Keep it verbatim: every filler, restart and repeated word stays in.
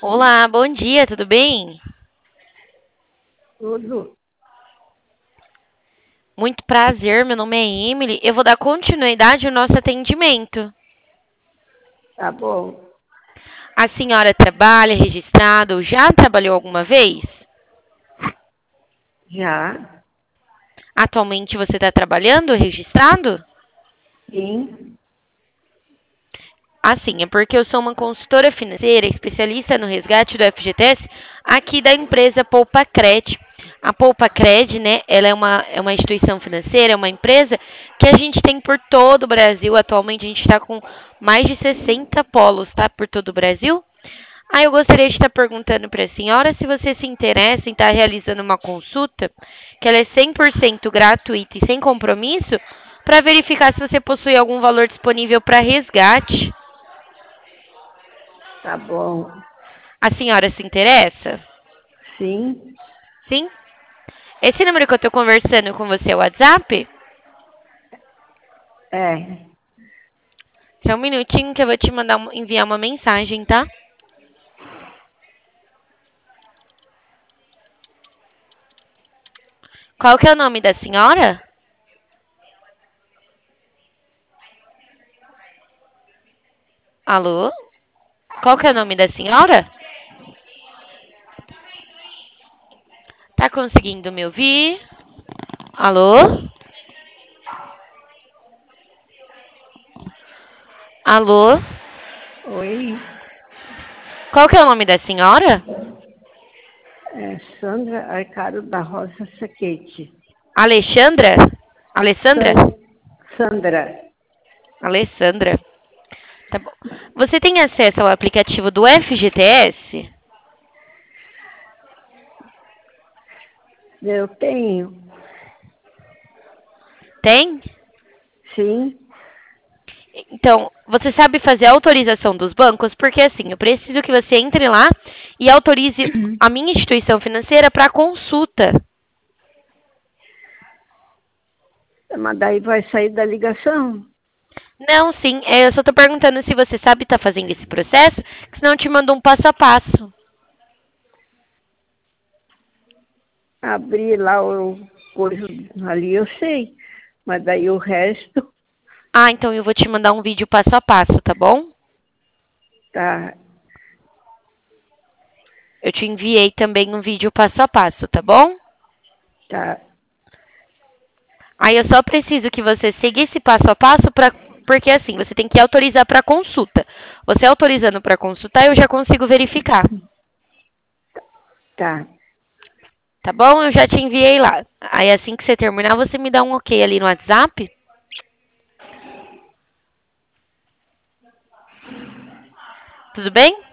Olá, bom dia, tudo bem? Tudo. Muito prazer, meu nome é Emily. Eu vou dar continuidade ao nosso atendimento. Tá bom. A senhora trabalha registrada ou já trabalhou alguma vez? Já? Atualmente você está trabalhando registrado? Sim. Assim, é porque eu sou uma consultora financeira especialista no resgate do F G T S aqui da empresa Poupacred. A Poupacred, né, ela é uma, é uma instituição financeira, é uma empresa que a gente tem por todo o Brasil. Atualmente a gente está com mais de sessenta polos, tá, por todo o Brasil. Aí eu gostaria de estar perguntando para a senhora se você se interessa em estar realizando uma consulta, que ela é cem por cento gratuita e sem compromisso, para verificar se você possui algum valor disponível para resgate. Tá bom. A senhora se interessa? Sim. Sim? Esse número que eu estou conversando com você é o WhatsApp? É. Só um minutinho que eu vou te mandar um- enviar uma mensagem, tá? Qual que é o nome da senhora? Alô? Qual que é o nome da senhora? Tá conseguindo me ouvir? Alô? Alô? Oi. Qual que é o nome da senhora? É Sandra Arcaro da Rosa Saquete. Alexandra? Alessandra? San... Sandra. Alessandra. Tá bom. Você tem acesso ao aplicativo do F G T S? Eu tenho. Tem? Sim. Então, você sabe fazer a autorização dos bancos? Porque assim, eu preciso que você entre lá e autorize a minha instituição financeira para consulta. Mas daí vai sair da ligação. Não, sim, é, eu só estou perguntando se você sabe estar fazendo esse processo, que senão eu te mando um passo a passo. Abrir lá o coisa ali, eu sei. Mas daí o resto Ah, então eu vou te mandar um vídeo passo a passo, tá bom? tá. Eu te enviei também um vídeo passo a passo, tá bom? Tá. Aí eu só preciso que você siga esse passo a passo para porque assim, você tem que autorizar para consulta. Você autorizando para consultar, eu já consigo verificar. Tá. Tá bom? Eu já te enviei lá. Aí assim que você terminar, você me dá um ok ali no WhatsApp. Tudo bem?